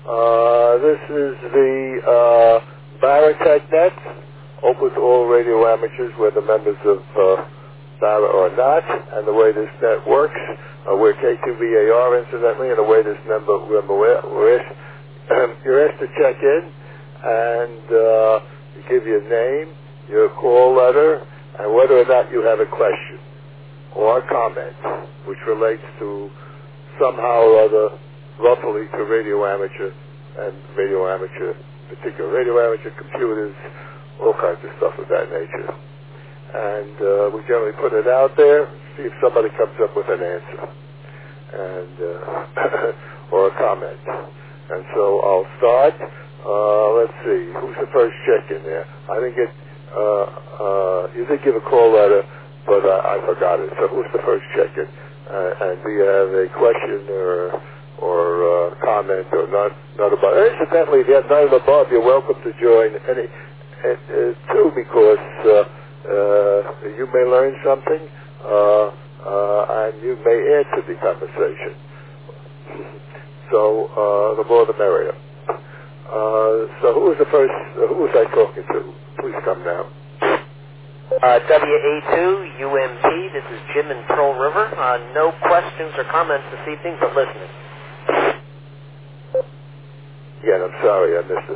This is the Baratech Net, open to all radio amateurs, whether members of Barra or not, and the way this net works. We're K2VAR, incidentally, and the way this you're asked to check in, and you give your name, your call letter, and whether or not you have a question or a comment which relates to somehow or other, roughly, to radio amateur and particular radio amateur computers, all kinds of stuff of that nature. And we generally put it out there, see if somebody comes up with an answer and or a comment. And so I'll start. Let's see, who's the first check-in there? I didn't get, you did give a call letter, but I forgot it. So who's the first check-in? And do you have a question or comment or not above? Incidentally, if you have none above, you're welcome to join any too, because you may learn something and you may add to the conversation. So the more the merrier. So who was the first? Who was I talking to? Please come now. WA2 UMP. This is Jim in Pearl River. No questions or comments this evening, but listening. Again, I'm sorry, I missed it.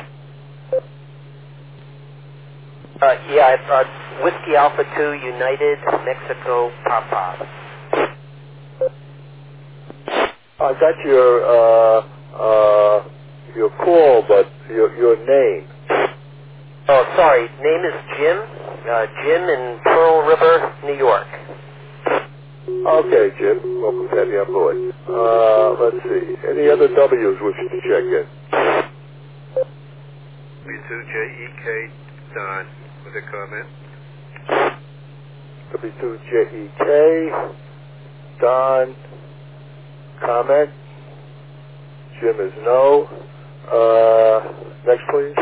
Whiskey Alpha 2 United Mexico Papa. I got your call, but your name. Oh, sorry. Name is Jim. Jim in Pearl River, New York. Okay, Jim. Welcome to have you on board. Let's see. Any other W's wishing to check in? W2JEK Don with a comment. W2JEK Don. Comment. Jim is no. Next, please.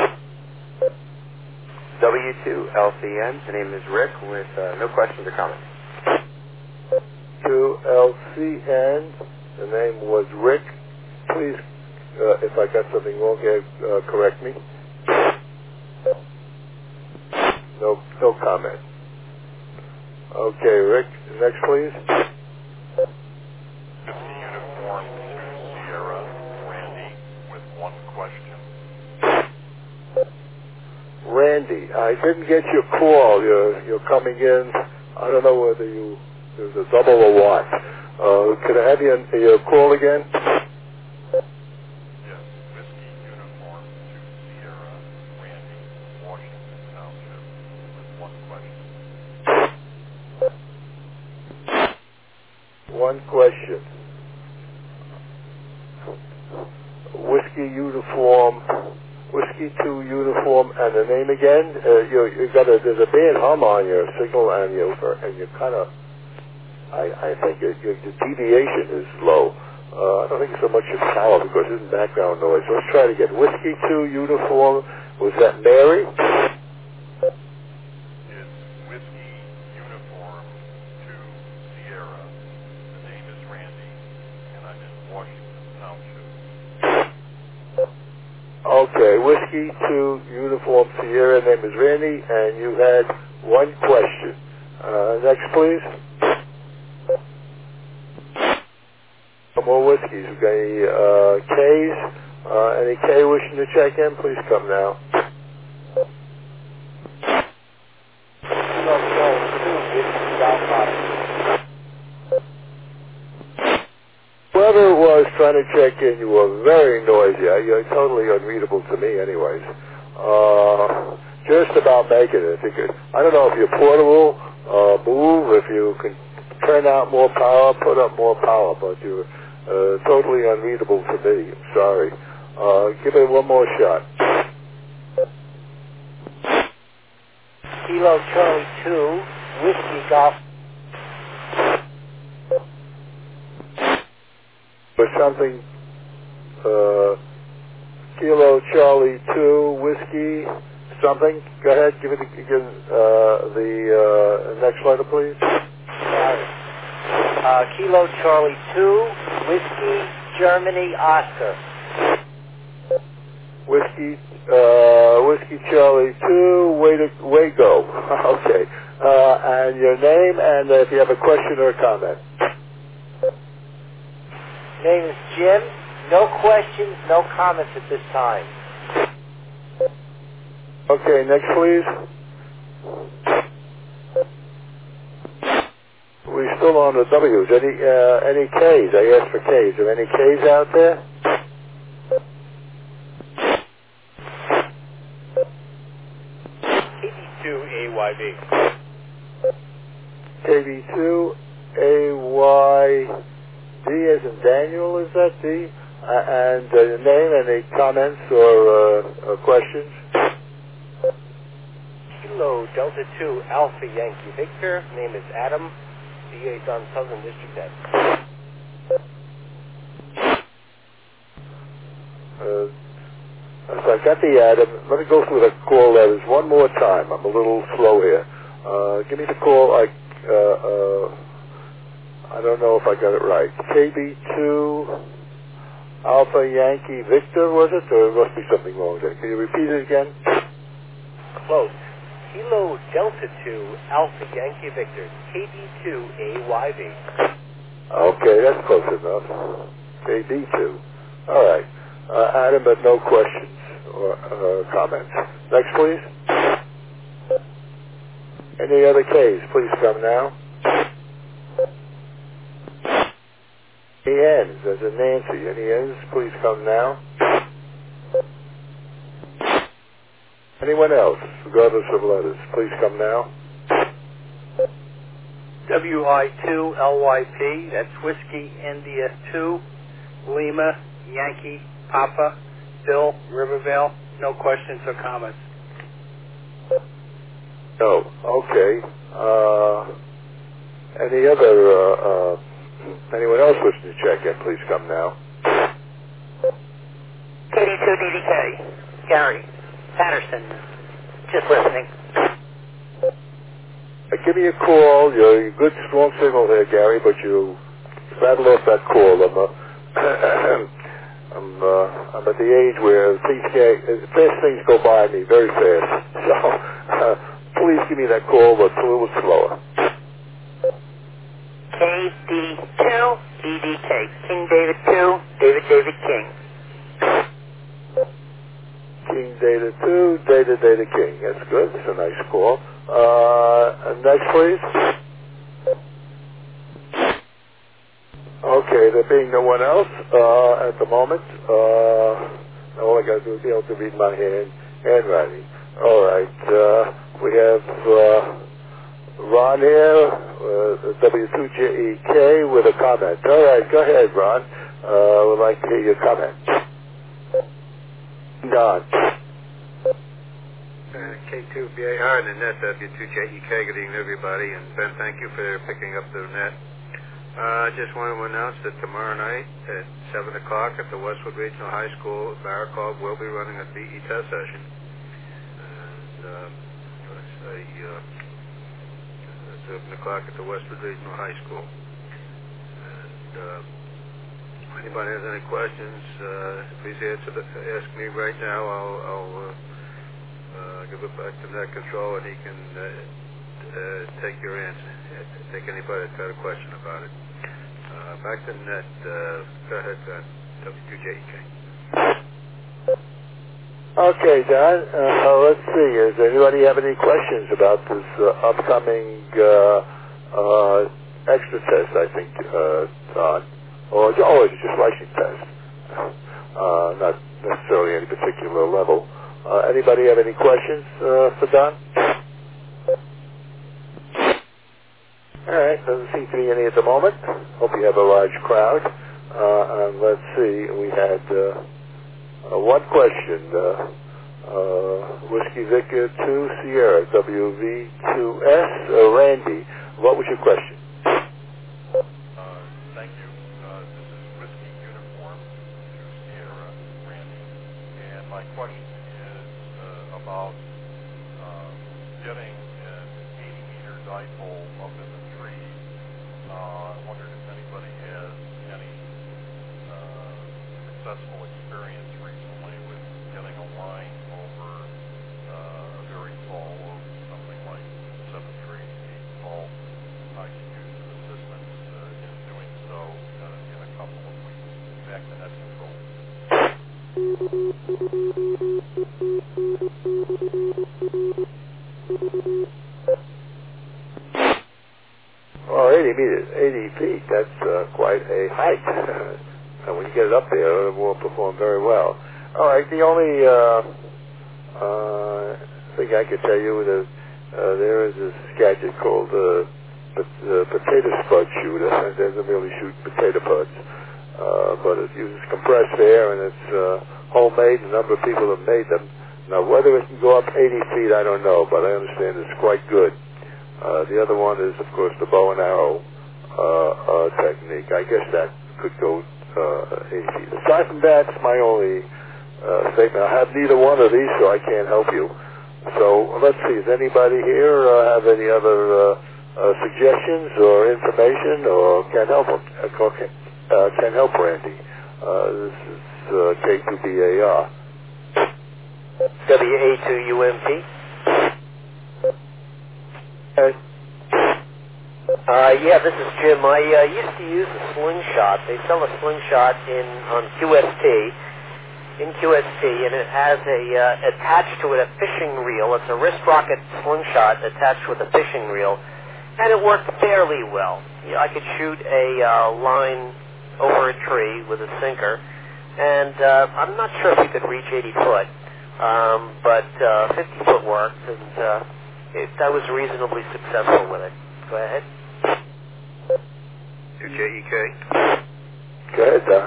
W2LCN. The name is Rick with no questions or comments. 2LCN. The name was Rick. Please, if I got something wrong here, correct me. No comment. Okay, Rick. Next, please. Uniform to Sierra, Randy, with one question. Randy, I didn't get your call. You're coming in. I don't know whether there's a double or what. Could I have your call again? Yes, Whiskey Uniform to Sierra, Randy, Washington Township, with one question. One question. Whiskey 2 uniform, and the name again. There's a bad hum on your signal, and you kind of. I think your deviation is low. I don't think so much your power, because it's background noise. Let's try it again. Whiskey 2 uniform. Was that Mary? It's Whiskey Uniform to Sierra. The name is Randy, and I'm in Washington Township. Okay, Whiskey 2 uniform Sierra. Name is Randy, and you had one question. Next, please. Some more whiskeys. We've got any K's? Any K wishing to check in? Please come now. Whoever it was trying to check in, you were very noisy. You're totally unreadable to me anyways. Just about making it. I don't know if you're portable, move, if you can turn out more power, put up more power, but you're totally unreadable to me. I'm sorry. Give it one more shot. Kilo Charlie 2, Whiskey Golf. Or something, Kilo Charlie 2, Whiskey, something. Go ahead, give it again, the next letter, please. Kilo Charlie 2, Whiskey, Germany, Oscar. Whiskey Charlie 2, way go. Okay. And your name, and if you have a question or a comment. Name is Jim. No questions, no comments at this time. Okay, next please. We're still on the W's. Any K's? I asked for K's. Are any K's out there? KB2AYB. KB2AYD as in Daniel, is that D? And your name, any comments or questions? Kilo Delta 2 Alpha Yankee Victor. Name is Adam. DA's on Southern District Ed. So I got the Adam. Let me go through the call letters one more time. I'm a little slow here. Give me the call. I don't know if I got it right. KB2 Alpha Yankee Victor, was it? Or there must be something wrong there. Can you repeat it again? Close. Kilo Delta 2 Alpha Yankee Victor. KB2AYB. Okay, that's close enough. KB2. All right. Adam, but no questions or comments. Next, please. Any other K's? Please come now. Any N's? There's a Nancy. Any N's? Please come now. Anyone else, regardless of letters, please come now. WI2LYP, that's Whiskey India 2, Lima, Yankee, Papa, Bill, Rivervale. No questions or comments. No. Okay. Any other, anyone else wishing to check in, please come now. KD2DDK, Gary, Patterson, just listening. Give me a call. You're a good, strong signal there, Gary, but you rattle off that call. I'm at the age where fast things go by me very fast. So please give me that call, but a little slower. KD2DDK, King David 2, David King. King Data 2, Data King. That's good. That's a nice call. Next, please. Okay, there being no one else at the moment. All I got to do is be able to read my handwriting. All right. We have Ron here, W2JEK, with a comment. All right, go ahead, Ron. We'd like to hear your comment. Don. K2BAR and the net, W2JEK. Good evening, everybody. And Ben, thank you for picking up the net. I just want to announce that tomorrow night at 7 o'clock at the Westwood Regional High School, Barraclough will be running a PE test session. And let's say 7 o'clock at the Westwood Regional High School. And if anybody has any questions, please ask me right now. I'll give it back to Net Control, and he can take your answer. Take anybody that's got a question about it. Back to Net. Go ahead, W2JEK. Okay, Don. Let's see. Does anybody have any questions about this upcoming extra test, I think, Don? Or it's just license test. Not necessarily any particular level. Anybody have any questions for Don? All right, doesn't seem to be any at the moment. Hope you have a large crowd. And let's see, we had one question. Whiskey Victor 2 Sierra, WV2S, Randy. What was your question? Thank you. This is Whiskey Uniform 2 Sierra, Randy. And my question is about getting an 80-meter dipole up in the tree. I wondered if anybody has any successful experience recently with getting a Well, 80 meters, 80 feet, that's quite a height. And when you get it up there, it will perform very well. All right, the only thing I can tell you is there is this gadget called the potato spud shooter. It doesn't really shoot potato buds, but it uses compressed air, and it's homemade. A number of people have made them. Now, whether it can go up 80 feet, I don't know, but I understand it's quite good. The other one is, of course, the bow and arrow technique. I guess that could go 80 feet. Aside from that, it's my only statement. I have neither one of these, so I can't help you. So let's see. Does anybody here have any other suggestions or information, or can help Randy? This is K2BAR. WA2UMP. Okay. Yeah, this is Jim. I used to use a slingshot. They sell a slingshot on QST, and it has attached to it a fishing reel. It's a wrist rocket slingshot attached with a fishing reel, and it worked fairly well. I could shoot a line over a tree with a sinker, and I'm not sure if we could reach 80 foot, but 50 foot worked, and I was reasonably successful with it. Go ahead. 2JEK. Go ahead, Don.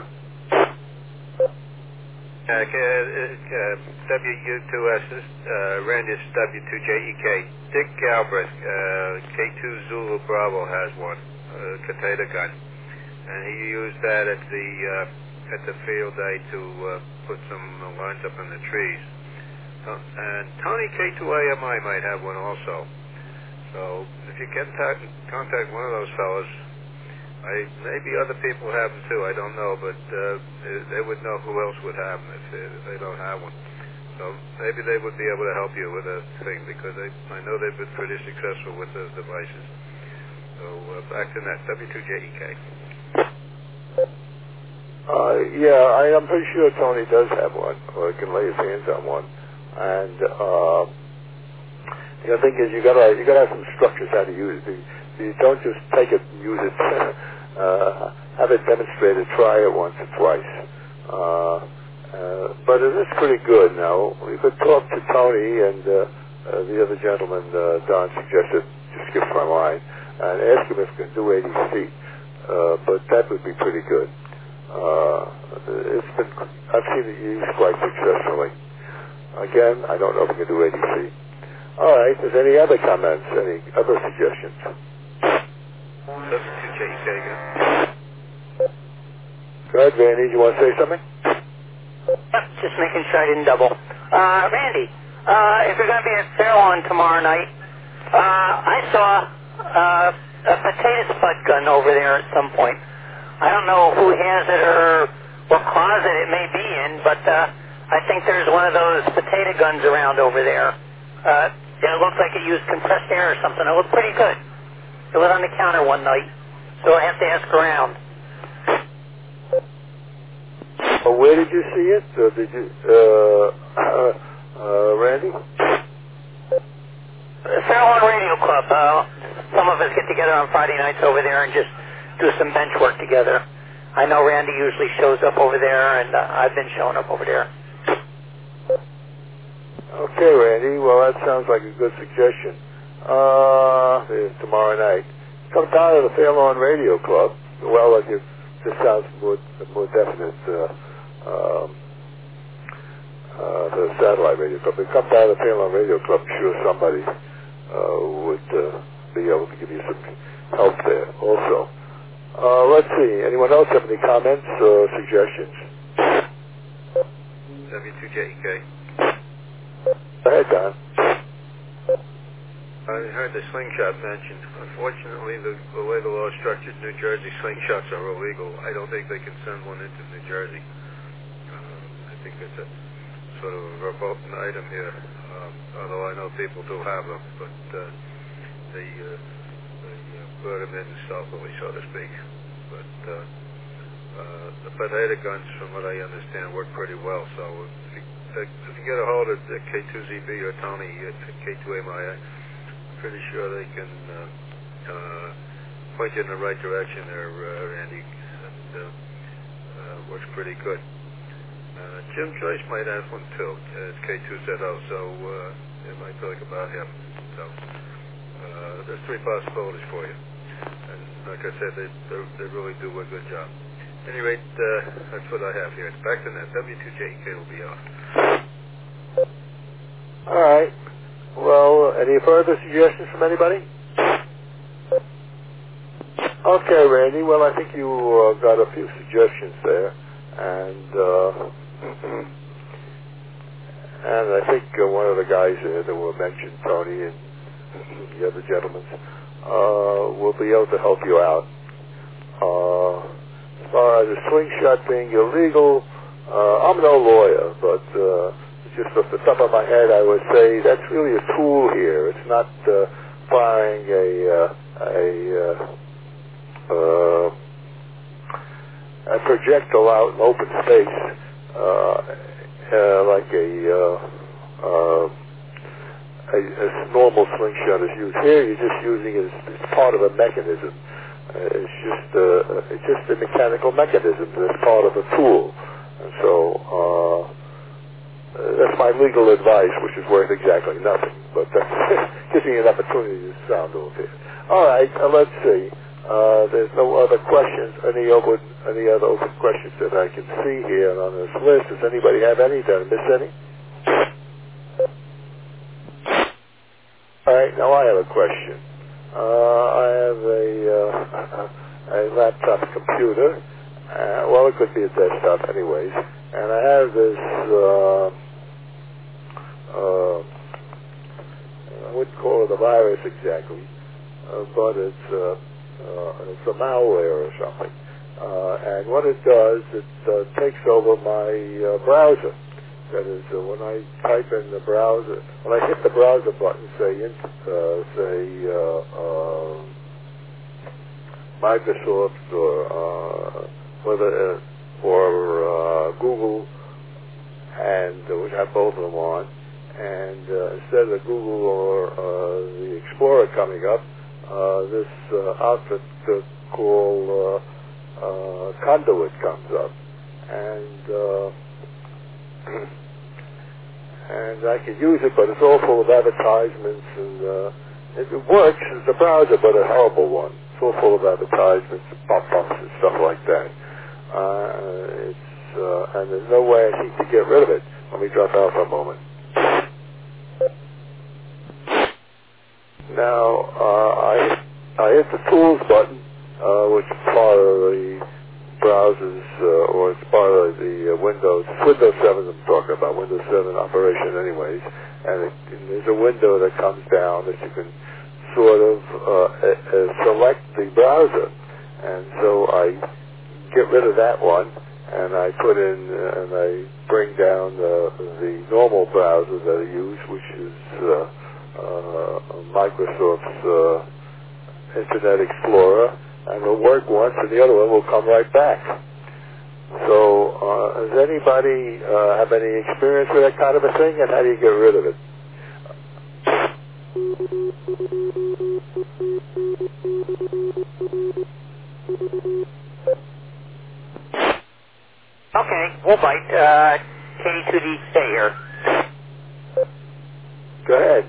W2S, Randy, W2JEK. Dick Galbraith, K2 Zulu Bravo has one, potato gun, and he used that at the field day to put some lines up in the trees. And Tony K2AMI might have one also. So if you can contact one of those fellows, maybe other people have them too. I don't know, but they would know who else would have them if they don't have one. So maybe they would be able to help you with a thing, because I know they've been pretty successful with those devices. So back to that, W2JEK. Yeah, I'm pretty sure Tony does have one, or can lay his hands on one. And the other thing is you gotta have some structures how to use it. You don't just take it and use it. Have it demonstrated. Try it once or twice. But it is pretty good. Now we could talk to Tony and the other gentleman Don suggested. Just give him my line and ask him if he can do 80 feet. But that would be pretty good. I've seen it used quite successfully. Again, I don't know if we can do 80 feet. All right. Is there any other comments? Any other suggestions? W2JEK again. Go ahead, Randy. Do you want to say something? Yep, just making sure I didn't double. Randy, if you're going to be at Fairlawn tomorrow night, I saw a potato spud gun over there at some point. I don't know who has it or what closet it may be in, but I think there's one of those potato guns around over there. It looked like it used compressed air or something. It looked pretty good. It was on the counter one night, so I have to ask around. Well, where did you see it? Did you, Randy? The Fairlawn Radio Club. Some of us get together on Friday nights over there and just do some bench work together. I know Randy usually shows up over there, and I've been showing up over there. Okay, Randy. Well, that sounds like a good suggestion. Tomorrow night. Come down to the Fairlawn Radio Club. Well, this sounds more definite. The satellite radio club. If you come down to the Fairlawn Radio Club, I'm sure somebody would be able to give you some help there also. Let's see. Anyone else have any comments or suggestions? W2JEK. Go ahead, Don. I heard the slingshot mentioned. Unfortunately, the way the law is structured in New Jersey, slingshots are illegal. I don't think they can send one into New Jersey. I think it's a sort of a verboten item here, although I know people do have them, but they put them in stealthily, so to speak. But The potato guns, from what I understand, work pretty well. So if you get a hold of K2ZB or Tony at K2AMI, I'm pretty sure they can point you in the right direction there, Randy. And works pretty good. Jim Joyce might have one too, as K2ZO, so it might be like about him. So there's three possibilities for you. And like I said, they really do a good job. At any rate, that's what I have here. Back to that. W2JK will be off. All right. Well, any further suggestions from anybody? Okay, Randy. Well, I think you got a few suggestions there, and I think one of the guys there that were mentioned, Tony and the other gentlemen, will be able to help you out. As far as the slingshot being illegal, I'm no lawyer, but just off the top of my head, I would say that's really a tool here. It's not firing a projectile out in open space like a normal slingshot is used. Here, you're just using it as part of a mechanism. It's just a mechanical mechanism that's part of a tool. And so that's my legal advice, which is worth exactly nothing. But that gives me an opportunity to sound a little bit. All right, let's see. There's no other questions. Any other open questions that I can see here on this list? Does anybody have any? Did I miss any? All right, now I have a question. I have a laptop computer. Well, it could be a desktop anyways. And I have this, I wouldn't call it a virus exactly, but it's a malware or something. And what it does, it takes over my browser. That is, when I type in the browser, when I hit the browser button, say Microsoft or Google, and we have both of them on, and instead of Google or the Explorer coming up, this outfit called Conduit comes up, and I can use it, but it's all full of advertisements, and it works as a browser, but a horrible one. It's all full of advertisements, pop-ups, and stuff like that. And there's no way I think to get rid of it. Let me drop out for a moment. Now, I hit the Tools button, which is part of the browsers, or it's part of the Windows 7 I'm talking about, Windows 7 operation anyways, and there's a window that comes down that you can sort of select the browser, and so I get rid of that one, and I put in, and I bring down the normal browser that I use, which is Microsoft's Internet Explorer, and it'll work once, and the other one will come right back. So, does anybody have any experience with that kind of a thing, and how do you get rid of it? Okay, we'll bite. KD2DK here. Go ahead.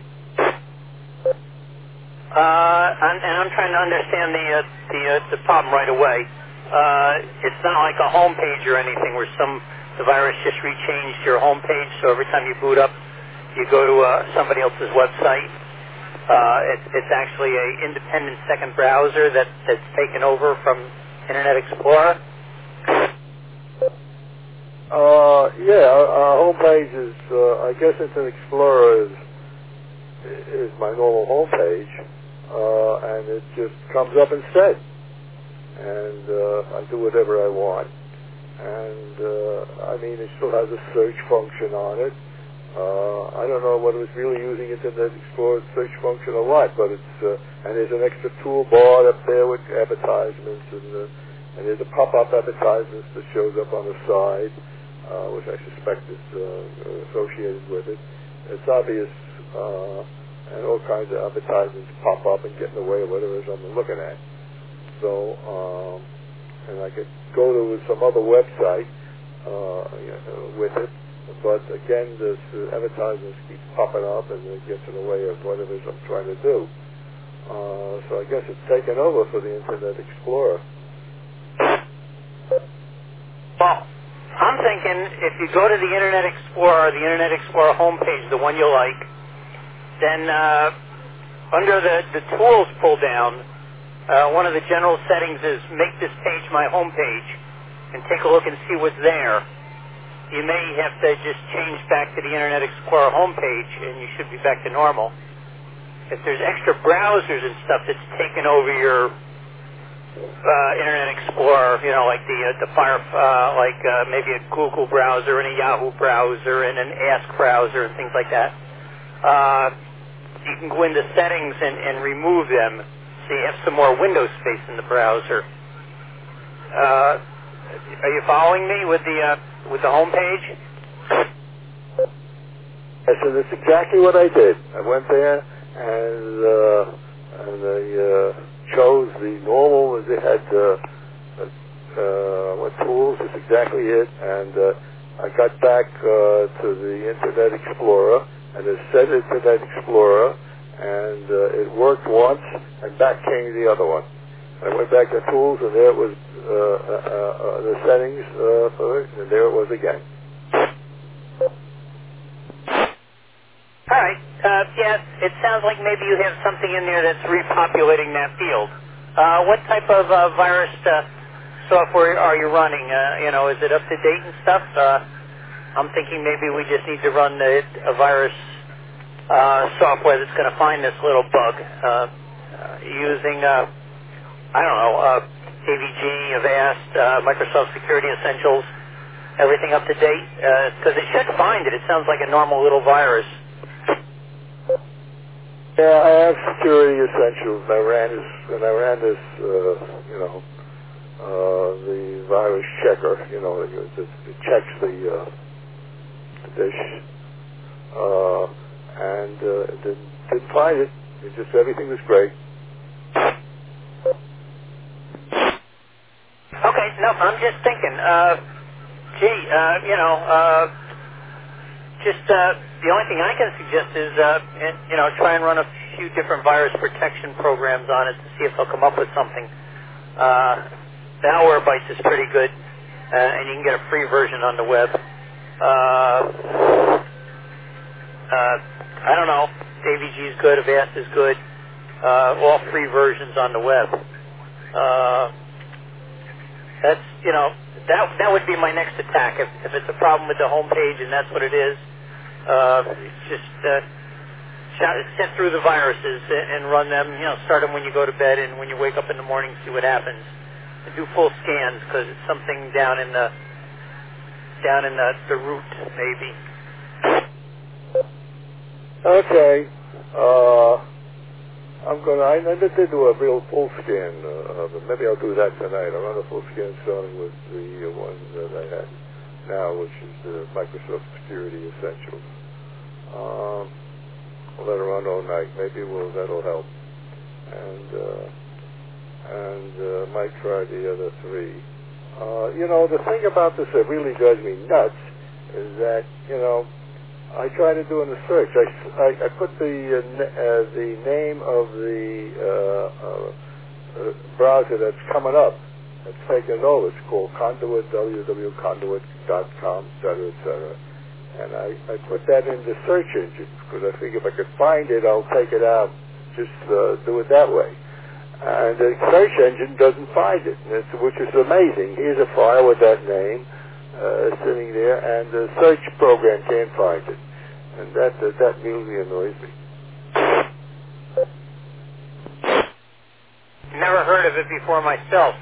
And I'm trying to understand the problem right away. It's not like a home page or anything where the virus just rechanged your home page, so every time you boot up, you go to somebody else's website. It's actually a independent second browser that's taken over from Internet Explorer. Our home page is, I guess Internet Explorer is my normal home page, and it just comes up instead. And I do whatever I want. And, it still has a search function on it. I don't know whether it's really using Internet Explorer search function or what, but it's, and there's an extra toolbar up there with advertisements, and and there's a pop-up advertisements that shows up on the side, which I suspect is associated with it. It's obvious, and all kinds of advertisements pop up and get in the way of whatever it is I'm looking at. So, and I could go to some other website with it, but again, this advertisements keep popping up and it gets in the way of whatever it is I'm trying to do. So I guess it's taken over for the Internet Explorer. Well, I'm thinking if you go to the Internet Explorer, the Internet Explorer homepage, the one you like, then under the tools pull down, one of the general settings is make this page my homepage and take a look and see what's there. You may have to just change back to the Internet Explorer homepage and you should be back to normal. If there's extra browsers and stuff that's taken over your Internet Explorer, you know, like the Fire, maybe a Google browser and a Yahoo browser and an Ask browser and things like that, you can go into settings and remove them so you have some more window space in the browser. Are you following me with the home page? Yes, and that's exactly what I did. I went there and I chose the normal. They had what tools? That's exactly it. And I got back to the Internet Explorer, and it said Internet Explorer, and it worked once, and back came the other one. I went back to tools, and there it was, the settings for it, and there it was again. All right. Yeah, it sounds like maybe you have something in there that's repopulating that field. What type of virus software are you running? Is it up to date and stuff? I'm thinking maybe we just need to run a virus software that's going to find this little bug using, AVG, Avast, Microsoft Security Essentials, everything up to date? Because it should find it. It sounds like a normal little virus. Yeah, I have Security Essentials, and I ran this, the virus checker, it checks the dish, and it didn't find it. It just, everything was great. Okay, no, I'm just thinking, the only thing I can suggest is, try and run a few different virus protection programs on it to see if they'll come up with something. Malwarebytes is pretty good, and you can get a free version on the web. I don't know. AVG is good, Avast is good. All free versions on the web. That would be my next attack. If it's a problem with the home page and that's what it is, set through the viruses and run them. Start them when you go to bed and when you wake up in the morning, see what happens. And do full scans because it's something down in the root, maybe. Okay. I never did do a real full scan of it. Maybe I'll do that tonight. I'll run a full scan starting with the one that I had now, which is the Microsoft Security Essentials. I'll let it run all night. Maybe that'll help. And might try the other three. The thing about this that really drives me nuts is that, I try to do in the search. I put the name of the browser that's coming up. It's taken over. It's called Conduit, www.conduit.com, etc. And I put that in the search engine because I figure if I could find it, I'll take it out. Just do it that way. And the search engine doesn't find it, which is amazing. Here's a file with that name sitting there, and the search program can't find it. And that really annoys me. Never heard of it before myself.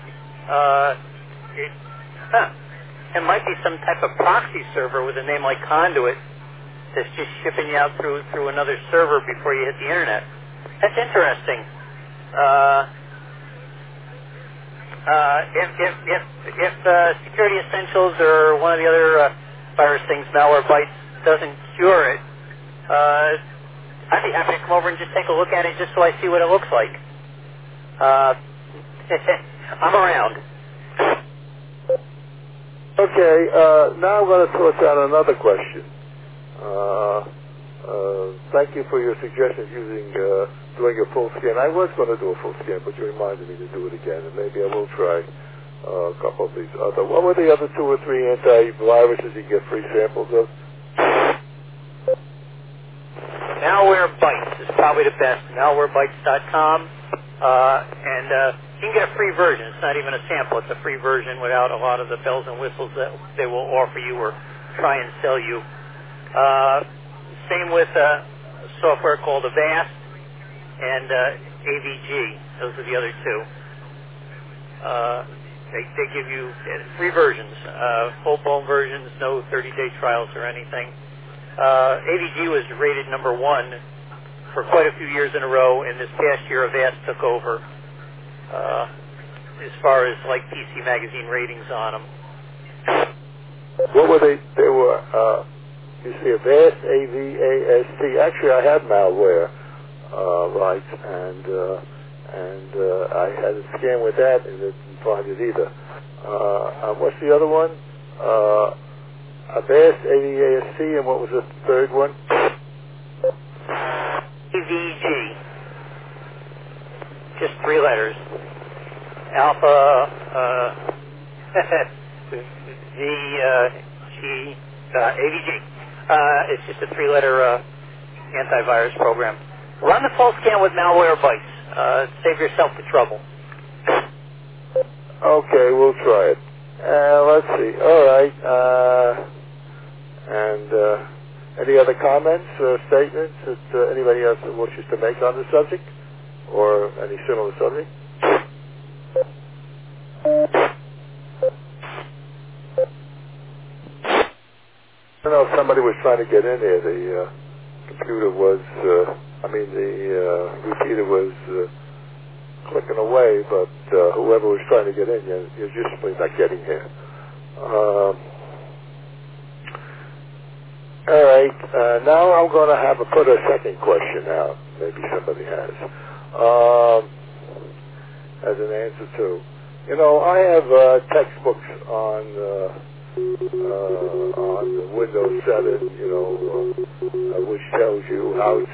It might be some type of proxy server with a name like Conduit that's just shipping you out through another server before you hit the internet. That's interesting. If Security Essentials or one of the other virus things, Malwarebytes, doesn't cure it, I'd be happy to come over and just take a look at it just so I see what it looks like. I'm around. Okay, now I'm going to toss out another question. Thank you for your suggestions using doing a full scan. I was going to do a full scan, but you reminded me to do it again, and maybe I will try a couple of these other. What were the other 2 or 3 antiviruses you get free samples of? Malwarebytes is probably the best. Malwarebytes.com, and you can get a free version. It's not even a sample. It's a free version without a lot of the bells and whistles that they will offer you or try and sell you. Same with software called Avast and AVG. Those are the other 2. They give you free versions, full-blown versions, no 30-day trials or anything. AVG was rated number 1 for quite a few years in a row, and this past year Avast took over as far as like PC Magazine ratings on them. What were they? They were, you see, Avast, A-V-A-S-T. Actually, I had malware, right, and I had a scan with that and didn't find it either. What's the other one? Avast, A-V-A-S-T, and what was the third one? AVG. Just 3 letters. Alpha, AVG. It's just a 3-letter antivirus program. Run the full scan with Malwarebytes. Save yourself the trouble. Okay, we'll try it. Let's see. All right. Any other comments or statements that anybody else wishes to make on the subject or any similar subject? I don't know if somebody was trying to get in there. The computer was, the repeater was clicking away, but whoever was trying to get in, you're just simply not getting here. All right. Now I'm going to have to put a second question out. Maybe somebody has. As an answer to. You know, I have textbooks on Windows 7, which tells you how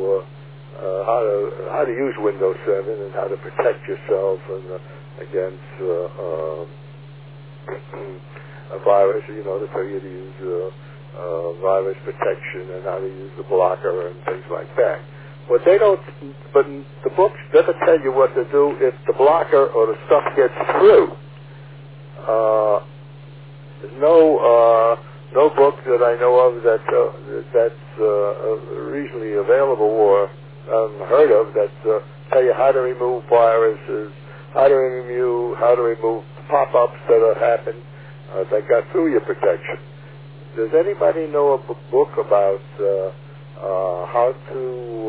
to use Windows 7 and how to protect yourself against a virus. They tell you to use virus protection and how to use the blocker and things like that. But the books doesn't tell you what to do if the blocker or the stuff gets through. There's no book that I know of that's reasonably available or heard of that tell you how to remove viruses, how to remove pop-ups that happen that got through your protection. Does anybody know a book about how to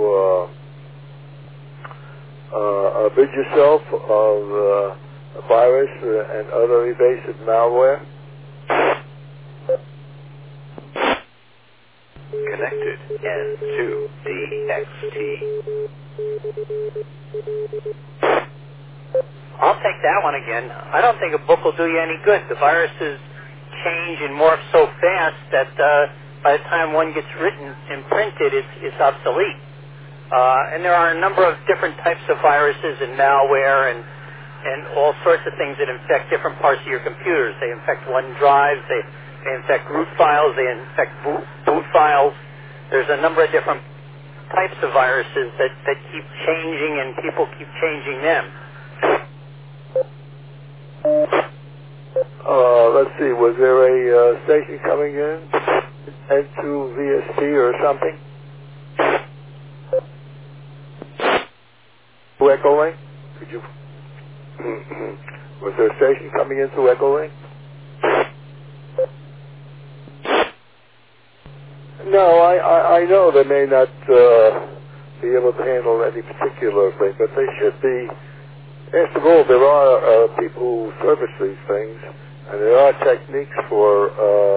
rid yourself of a virus and other evasive malware? Connected N2DXT. I'll take that one again. I don't think a book will do you any good. The viruses change and morph so fast that by the time one gets written and printed, it's obsolete. And there are a number of different types of viruses and malware and all sorts of things that infect different parts of your computers. They infect OneDrive, they infect root files, they infect boot files. There's a number of different types of viruses that keep changing, and people keep changing them. Let's see, was there a station coming in? N2VST or something? To Echolink? Could you... Was there a station coming in through Echolink? No, I know they may not be able to handle any particular thing, but they should be After all, there are people who service these things, and there are techniques for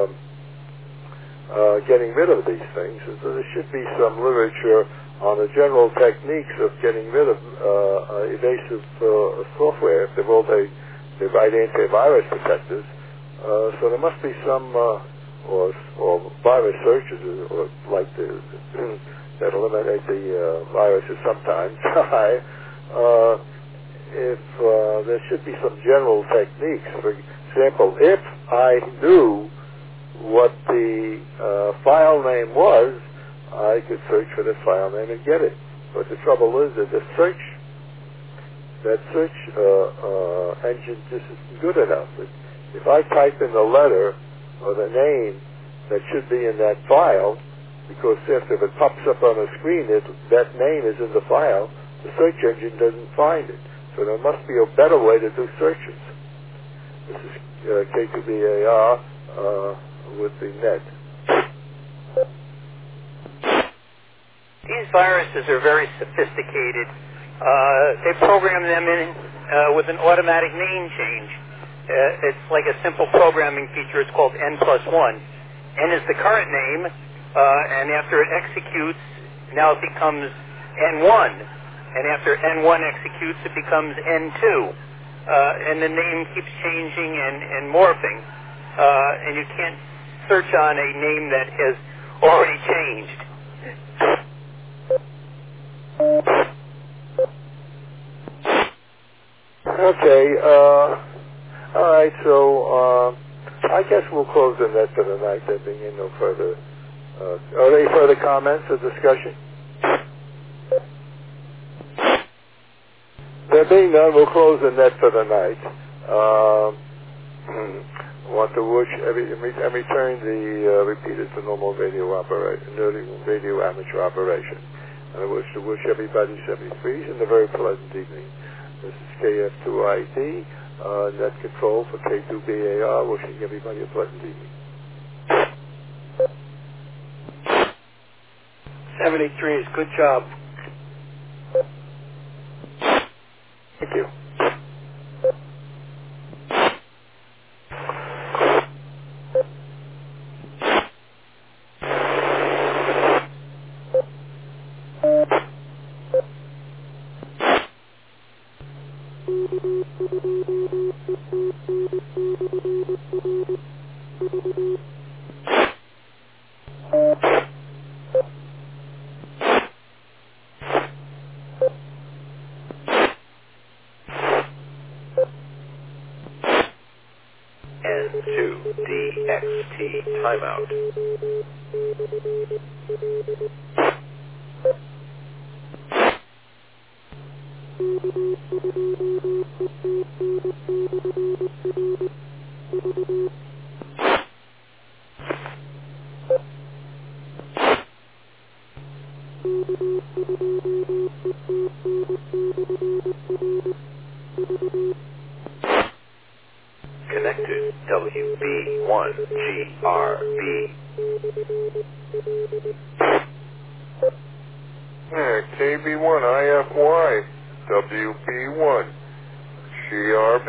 getting rid of these things. And so there should be some literature on the general techniques of getting rid of evasive software. After all, they write antivirus protectors. So there must be some, or virus searches, or like that eliminate the viruses sometimes. If there should be some general techniques. For example, if I knew what the file name was, I could search for the file name and get it. But the trouble is that that search engine just isn't good enough. If I type in the letter or the name that should be in that file, because if it pops up on the screen, that name is in the file, the search engine doesn't find it. So there must be a better way to do searches. This is K2BAR with the net. These viruses are very sophisticated. They program them in with an automatic name change. It's like a simple programming feature. It's called N+1. N is the current name, and after it executes, now it becomes N1. And after N1 executes, it becomes N2. And the name keeps changing and morphing. And you can't search on a name that has already changed. Okay, all right, so I guess we'll close the net for the night, there being no further, are there any further comments or discussion? There being none, we'll close the net for the night. Want to wish and return the repeaters to normal radio operation, radio amateur operation. And I wish to wish everybody 73s and a very pleasant evening. This is KF2IT, net control for K2BAR, wishing everybody a pleasant evening. 73s, good job. Thank you. N2DXT timeout. Connected WB1GRB. KB1IFY, WB1, GRB.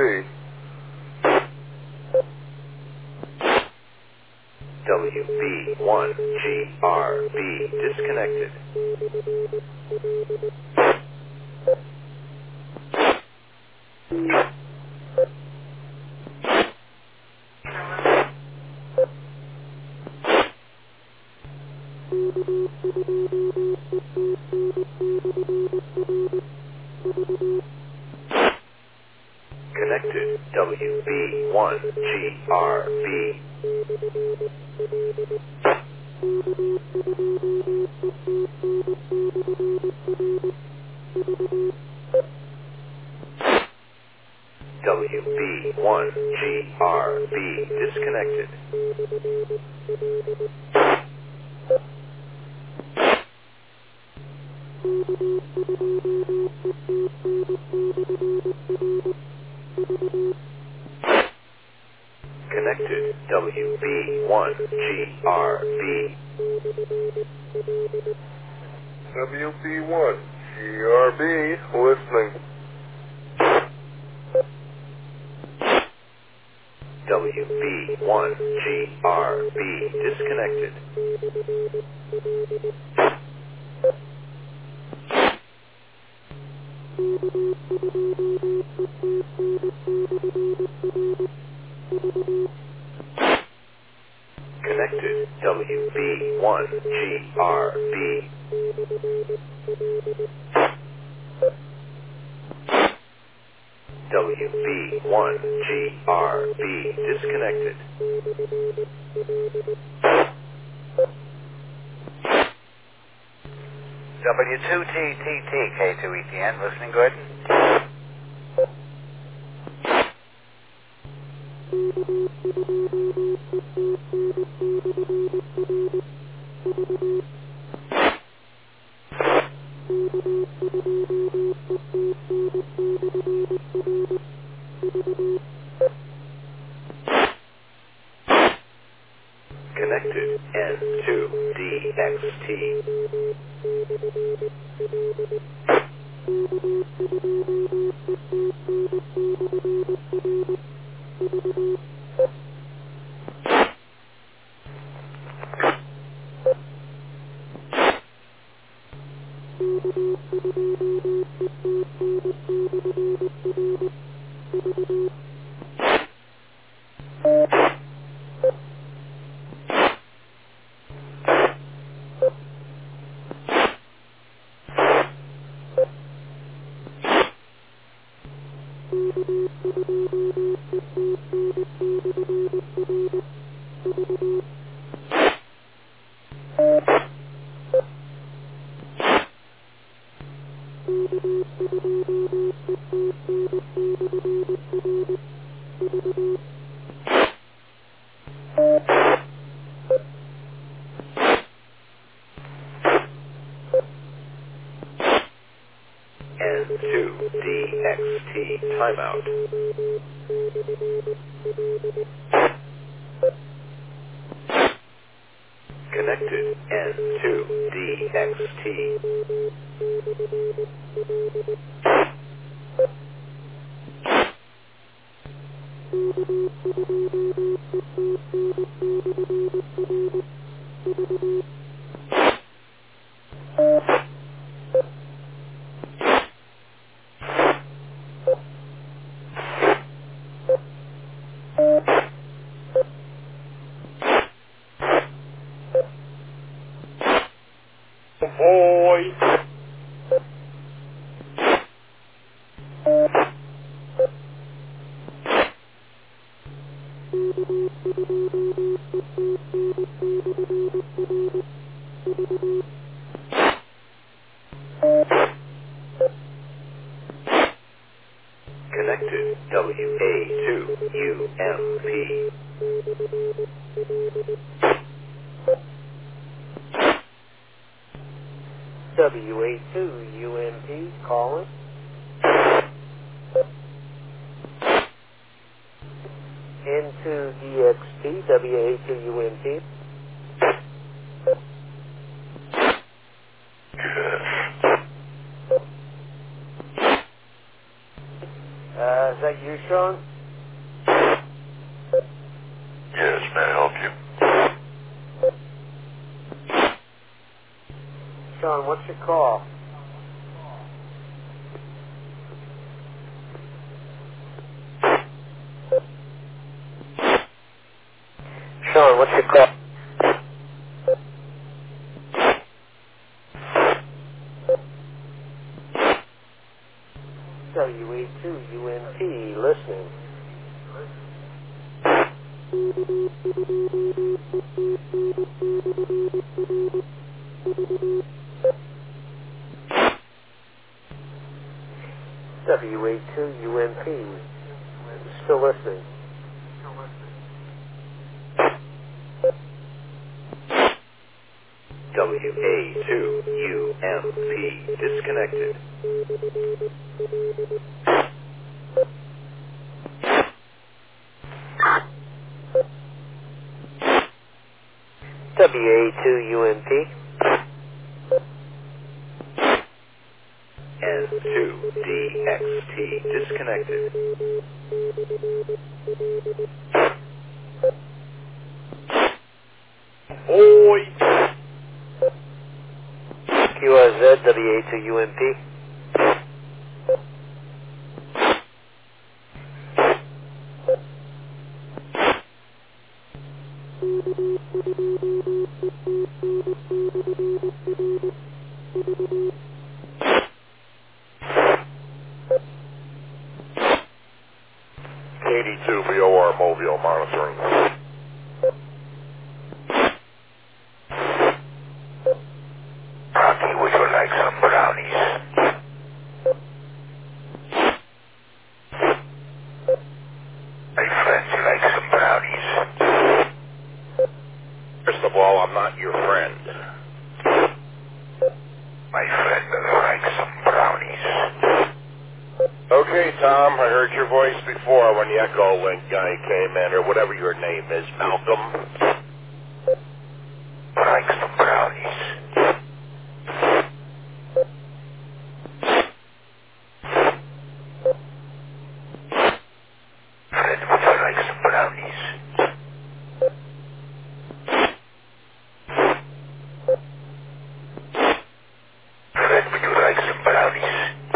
WB1GRB disconnected. Connected WB1GRB. WB1GRB disconnected. Connected WB1GRB. WB1, GRB, listening. WB1GRB disconnected. Connected. WB1GRB. WB1GRB disconnected. W2TTT K2ETN, listening good? Connected. N2DXT. N2DXT timeout. Connected. N2DXT. Boy. Connected. WA2UMP. WA2UMP calling. N2DXT, WA2UMP. Is that you, Sean? Yes, may I help you? Sean, what's your call? Sean, what's your call? WA2UMP, listening. WA2UMP, still listening. WA2UMP disconnected. WA2UMP. N2DXT disconnected. boy. QRZ, WA2UMP. KD2 VOR Mobile monitoring. Rocky, would you like some brownies? My friend, you like some brownies? First of all, I'm not your friend. My friend would like some brownies. Okay, Tom, I heard your voice before when the Echo Link guy came in, or whatever your name is, Malcolm. Like some brownies. Friend, would you like some brownies? Friend, would you like some brownies?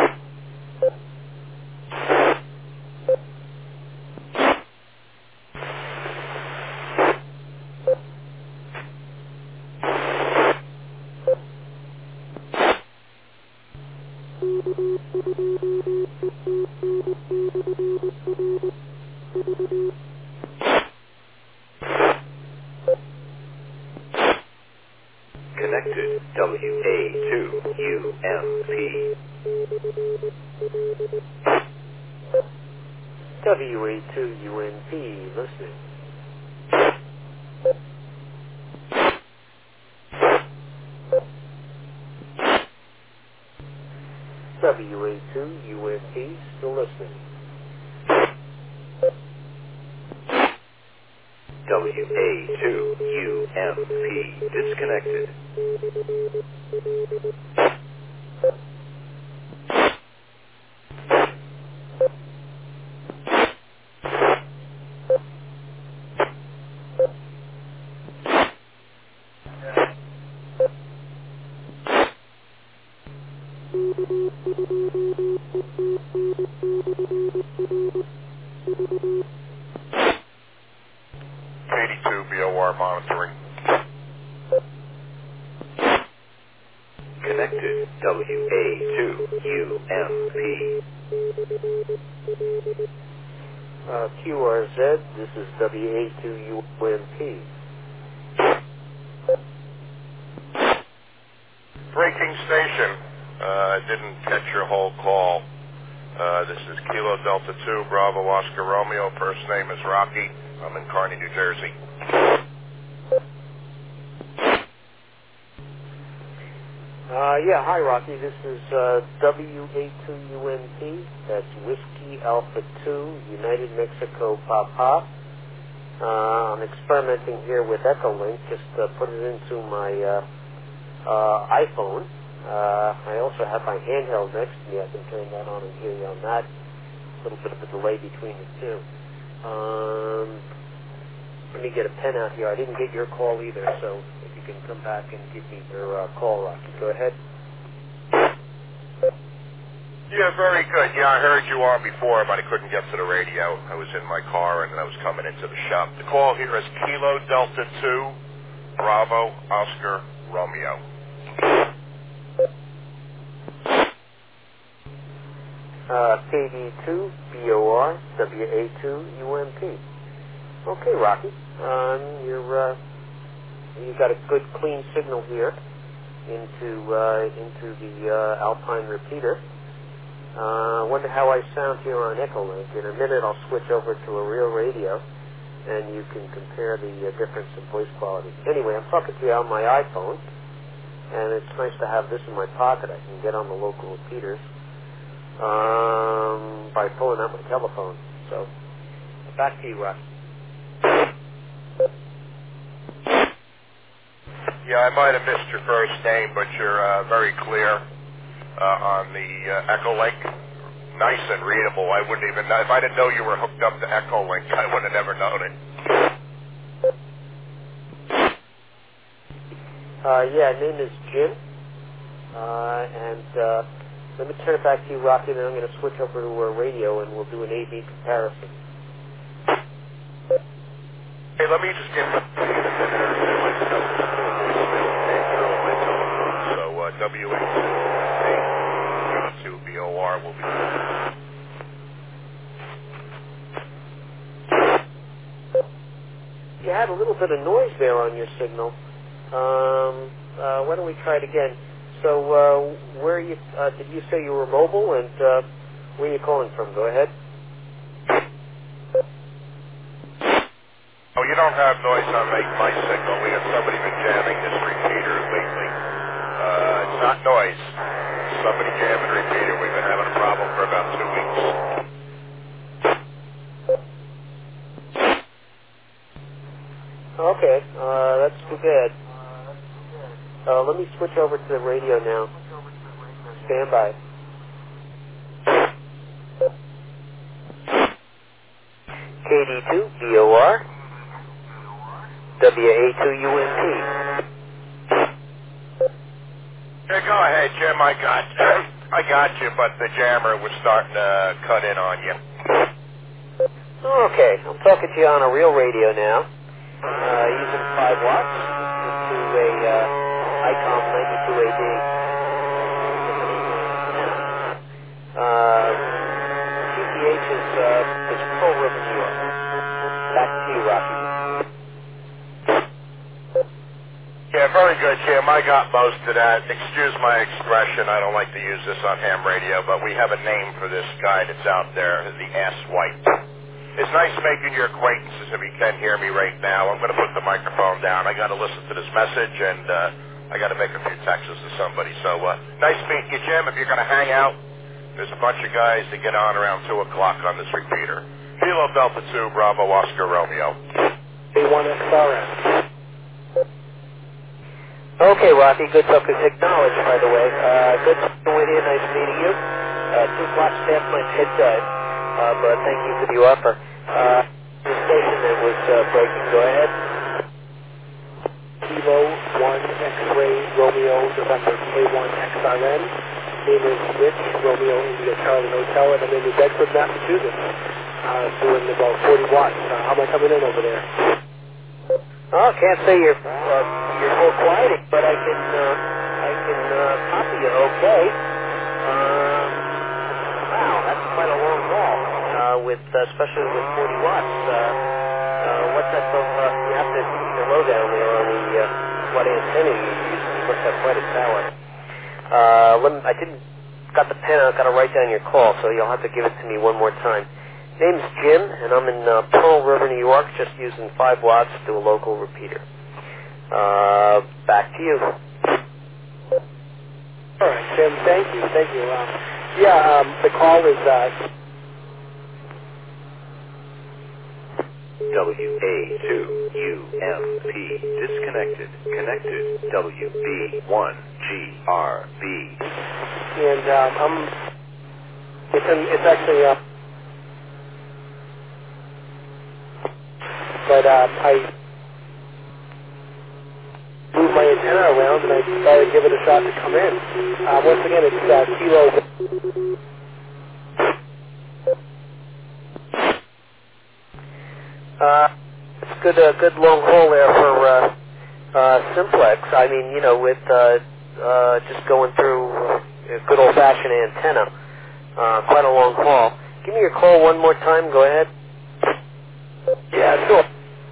Connected. WA2UMP. WA2UMP, listening. WA2UMP, still listening. WA2UMP disconnected. KD2 VOR monitoring. Connected. WA2UMP. QRZ, this is WA2UMP. Breaking station. Didn't catch your whole call. This is Kilo Delta 2, Bravo Oscar Romeo. First name is Rocky. I'm in Kearney, New Jersey. Yeah, hi Rocky, this is WA2UMP, that's Whiskey Alpha 2, United Mexico Papa. I'm experimenting here with Echolink, just put it into my iPhone. I also have my handheld next to me, I can turn that on and hear you on that. A little bit of a delay between the two. Let me get a pen out here, I didn't get your call either, so if you can come back and give me your call, Rocky, go ahead. Yeah, very good. Yeah, I heard you on before, but I couldn't get to the radio. I was in my car, and I was coming into the shop. The call here is Kilo Delta 2, Bravo, Oscar, Romeo. KD2, BOR, WA2, UMP. Okay, Rocky. You got a good clean signal here into the Alpine repeater. Wonder how I sound here on Echolink. In a minute, I'll switch over to a real radio, and you can compare the difference in voice quality. Anyway, I'm talking to you on my iPhone, and it's nice to have this in my pocket. I can get on the local repeaters by pulling out my telephone. So, back to you, Rocky. Yeah, I might have missed your first name, but you're very clear on the Echolink. Nice and readable. I wouldn't even know. If I didn't know you were hooked up to Echolink, I would have never known it. Yeah, name is Jim. Let me turn it back to you, Rocky, and then I'm going to switch over to radio, and we'll do an A-B comparison. Hey, let me just get my so WA2BOR will be. You had a little bit of noise there on your signal. Why don't we try it again? So, where you did you say you were mobile, and where are you calling from? Go ahead. Oh, you don't have noise on my signal. We have somebody been jamming this repeater lately. It's not noise. Somebody jamming repeater. We've been having a problem for about 2 weeks. Okay, that's too bad. Let me switch over to the radio now. Stand by. KD2BOR WA2UNT. Yeah, go ahead, Jim. I got you, but the jammer was starting to cut in on you. Okay, I'm talking to you on a real radio now. Using 5 watts to a ICOM 92AD. TPH is Pearl River, New York. Back to you, Rocky. Yeah, very good, Jim. I got most of that. Excuse my expression. I don't like to use this on ham radio, but we have a name for this guy that's out there, the ass white. It's nice making your acquaintances if you can hear me right now. I'm going to put the microphone down. I got to listen to this message, and I got to make a few texts to somebody. So nice meeting you, Jim. If you're going to hang out, there's a bunch of guys that get on around 2 o'clock on this repeater. Kilo Delta 2, Bravo, Oscar, Romeo. A1XRN. Okay, Rocky, good talk. Acknowledged, by the way. Good talking with you. Nice meeting you. 2 o'clock staff might hit but thank you for the offer. The station that was breaking, go ahead. Kilo 1 X-ray Romeo November K1XRN. Name is Rich, Romeo India Charlie Hotel, and I'm in New Bedford, Massachusetts. Doing about 40 watts. How am I coming in over there? Oh, can't say you're full quieting, but I can copy you okay. Wow, that's quite a long haul. Especially with 40 watts. What's that? You have to keep the low down there on the what antenna you use. You must have quite a tower. I didn't got the pen out. Got to write down your call, so you'll have to give it to me one more time. Name's Jim, and I'm in Pearl River, New York, just using 5 watts to a local repeater. Back to you. All right, Jim, thank you. The call is WA2UMP disconnected. Connected. WB1GRB. and it's actually but I moved my antenna around and I decided to give it a shot to come in. Once again, it's Kilo. It's a good long haul there for simplex. I mean, with just going through a good old-fashioned antenna, quite a long haul. Give me your call one more time. Go ahead. Yeah, sure.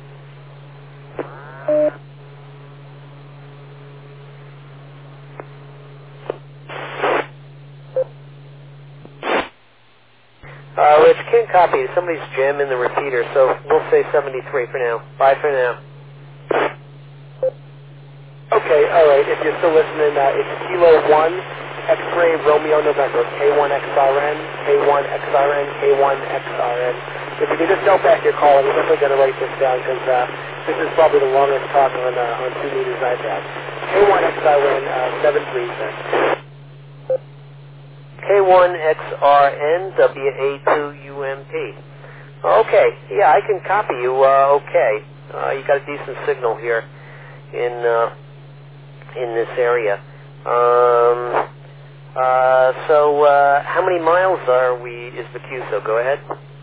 Rich, can't copy. Somebody's jamming the repeater, so we'll say 73 for now. Bye for now. Okay, all right. If you're still listening, it's Kilo 1 X-ray Romeo November K1XRN, K1XRN, K1XRN. If you can just note back your call, I'm definitely going to write this down because this is probably the longest talk on 2 meters I've had. K1XRN 73 cents. K1XRN WA2UMP. Okay, yeah, I can copy you. Okay, you got a decent signal here in in this area. How many miles is the QSO? Go ahead.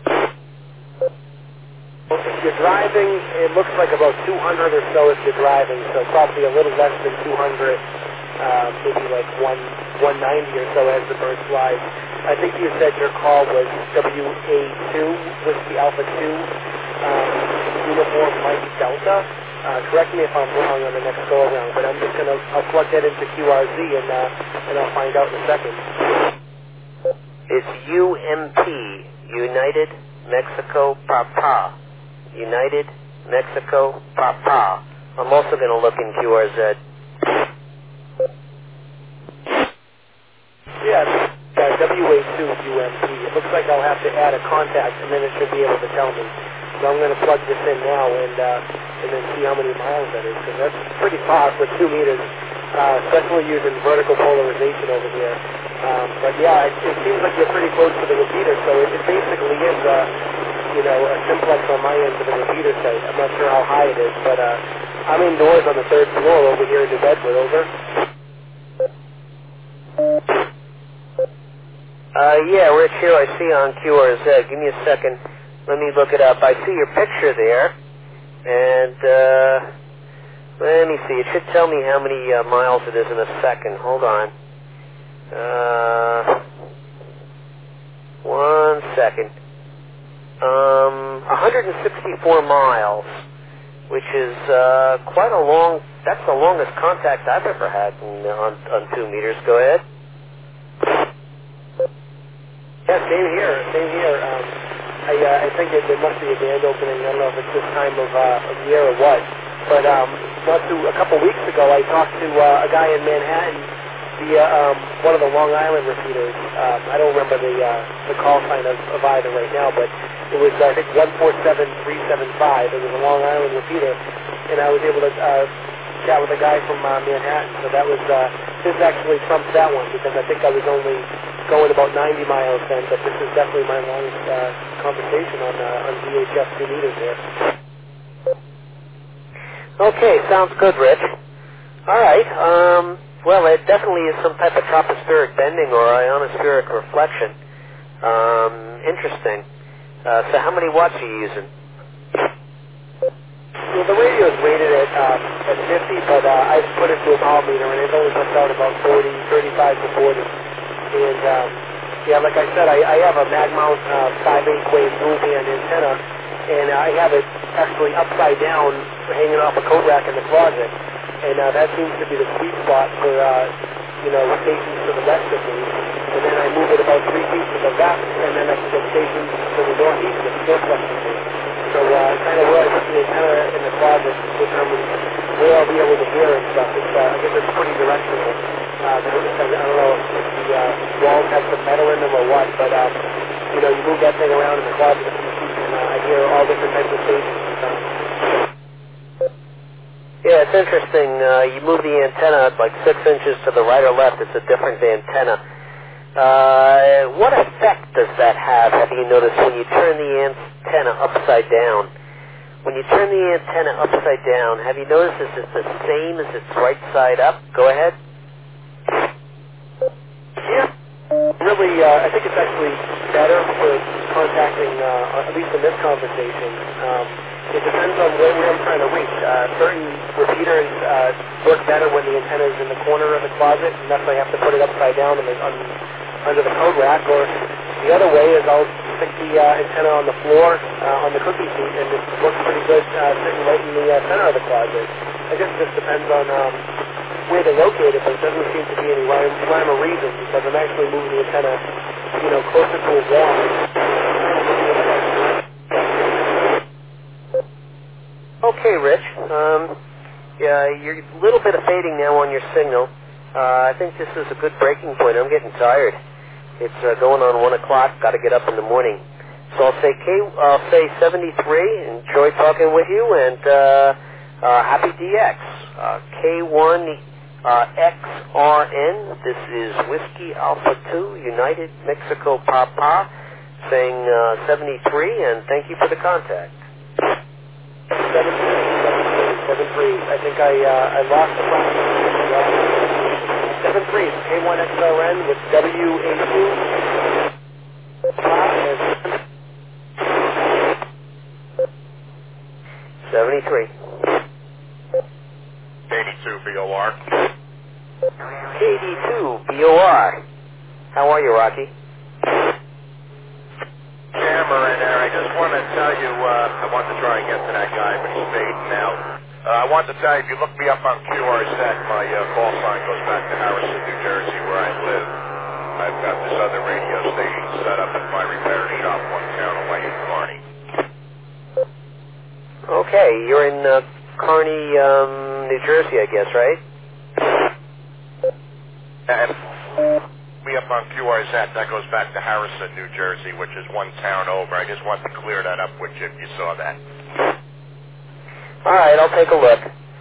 Well, if you're driving, it looks like about 200 or so if you're driving, so probably a little less than 200, maybe like 190 or so as the bird flies. I think you said your call was WA2, Whiskey Alpha 2, Uniform Mike Delta. Correct me if I'm wrong on the next go-around, but I'll plug that into QRZ and I'll find out in a second. It's UMP, United Mexico Papa. United Mexico Papa. I'm also going to look in QRZ. Yeah, WA2 UMP. It looks like I'll have to add a contact, and then it should be able to tell me. So I'm going to plug this in now and then see how many miles that is, because that's pretty far for 2 meters, especially using vertical polarization over here. But yeah, it seems like you're pretty close to the repeater, so it basically is a simplex on my end of the repeater site. I'm not sure how high it is, but I'm indoors on the 3rd floor over here in New Bedford. Over. Yeah, Rich, here I see on QRZ. Give me a second. Let me look it up. I see your picture there, and let me see. It should tell me how many miles it is in a second. Hold on. 1 second. 164 miles, which is quite a long. That's the longest contact I've ever had on 2 meters. Go ahead. Yeah, same here. I think there must be a band opening. I don't know if it's this time of year or what. But a couple weeks ago, I talked to a guy in Manhattan via one of the Long Island repeaters. I don't remember the call sign of either right now, but it was, I think, 147375. It was a Long Island repeater, and I was able to chat with a guy from Manhattan. So that was this actually trumps that one, because I think I was only going about 90 miles then, but this is definitely my longest conversation on VHF 2 meters here. Okay, sounds good, Rich. All right. Well, it definitely is some type of tropospheric bending or ionospheric reflection. Interesting. So how many watts are you using? Well, the radio is rated at 50, but I put it to a power meter, and it only puts out about 35 to 40. And, yeah, like I said, I have a mag-mount 5/8 wave dual band antenna, and I have it actually upside down, hanging off a coat rack in the closet. And that seems to be the sweet spot for, stations to the west of me. And then I move it about 3 feet to the west, and then I can get stations to the northeast and northwest of me. So kind of where I put the antenna in the closet determines where I'll be able to hear and stuff. I guess it's pretty directional. I don't know if the walls have some metal in them or what, but you move that thing around in the closet a few feet, and I hear all different types of stations. Yeah, it's interesting. You move the antenna like 6 inches to the right or left. It's a different antenna. What effect does that have you noticed when you turn the antenna upside down? When you turn the antenna upside down, have you noticed is it the same as its right side up? Go ahead. Yeah. Really, I think it's actually better for contacting, at least in this conversation. It depends on where I'm trying to reach. Certain repeaters work better when the antenna is in the corner of the closet, and thus I have to put it upside down under the code rack. Or the other way is I'll stick the antenna on the floor on the cookie sheet, and it works pretty good sitting right in the center of the closet. I guess it just depends on where they're located, but it doesn't seem to be any rhyme or reason, because I'm actually moving the antenna, closer to a wall. Okay, Rich. Yeah, you're a little bit of fading now on your signal. I think this is a good breaking point. I'm getting tired. It's going on 1 o'clock. Got to get up in the morning. So I'll say 73. Enjoy talking with you, and happy DX. K1 XRN. This is Whiskey Alpha 2, United Mexico Papa, saying 73, and thank you for the contact. 73. I think I lost the K1XRN with WA2. 73. 82 BOR. KD2 BOR. How are you, Rocky? Jammer in there. I just want to tell you, I want to try and get to that guy, but he's fading out. I want to tell you, if you look me up on QRZ, my call sign goes back to Harrison, New Jersey, where I live. I've got this other radio station set up at my repair shop one town away in Kearney. Okay, you're in Kearney, New Jersey, I guess, right? And me up on QRZ, that goes back to Harrison, New Jersey, which is one town over. I just wanted to clear that up with you if you saw that. All right, I'll take a look.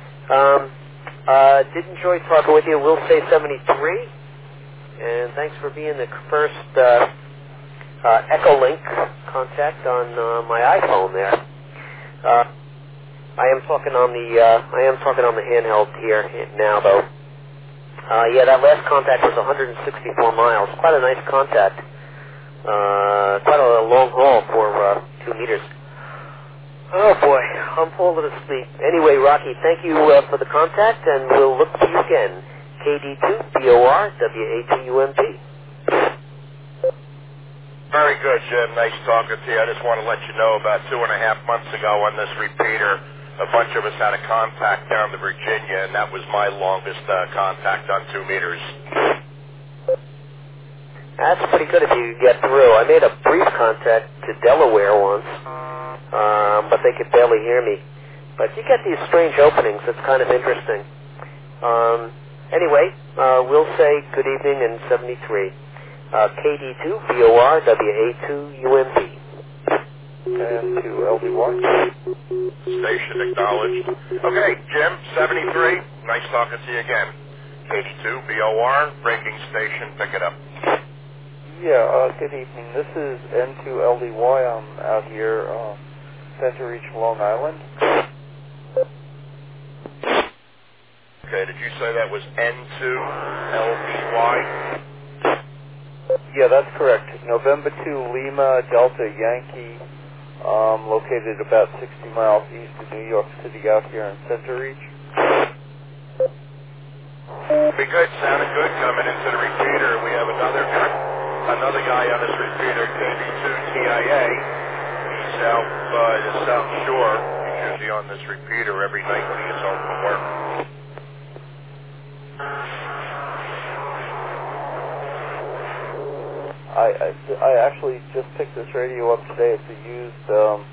Did enjoy talking with you. We'll say 73. And thanks for being the first Echolink contact on my iPhone there. I am talking on the handheld here now, though. Yeah, that last contact was 164 miles. Quite a nice contact. Quite a long haul for 2 meters. Oh boy, I'm falling asleep. Anyway, Rocky, thank you for the contact, and we'll look for you again. KD2 BOR WA2UMP. Very good, Jim. Nice talking to you. I just want to let you know about 2.5 months ago on this repeater, a bunch of us had a contact down to Virginia, and that was my longest contact on 2 meters. That's pretty good if you get through. I made a brief contact to Delaware once, but they could barely hear me. But you get these strange openings. It's kind of interesting. Anyway, we'll say good evening in 73. KD2 BOR WA2UMP. And to LDY. Station acknowledged. Okay, Jim, 73. Nice talking to you again. KD2 BOR, breaking station, pick it up. Yeah, good evening. This is N2LDY. I'm out here, Center Reach, Long Island. Okay, did you say that was N2LDY? Yeah, that's correct. November 2 Lima Delta Yankee, located about 60 miles east of New York City out here in Center Reach. Be good, sounded good coming into the repeater. We have another guy on this repeater, KB2 TIA. He's out the South Shore. He's usually on this repeater every night when he gets home from work. I actually just picked this radio up today. It's a used,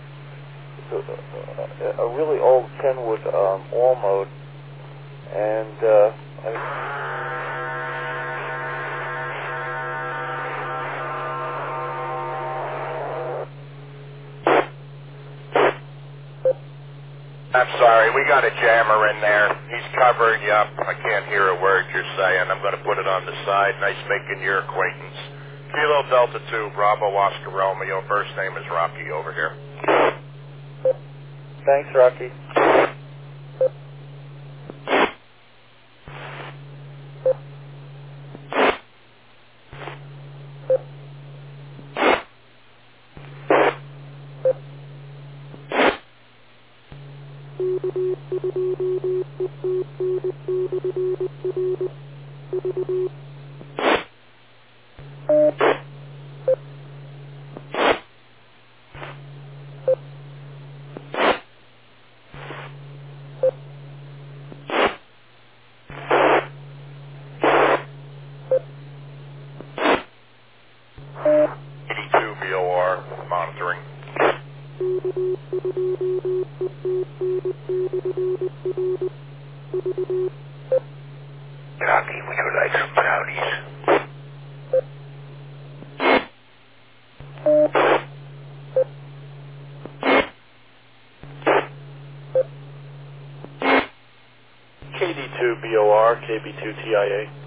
a really old Kenwood all mode, and I'm sorry, we got a jammer in there. He's covering you up. I can't hear a word you're saying. I'm going to put it on the side. Nice making your acquaintance. Kilo Delta 2, Bravo Oscar Romeo. First name is Rocky over here. thanks, Rocky. BOR monitoring. Rocky, would you like some brownies? KD2 BOR, KB2 TIA.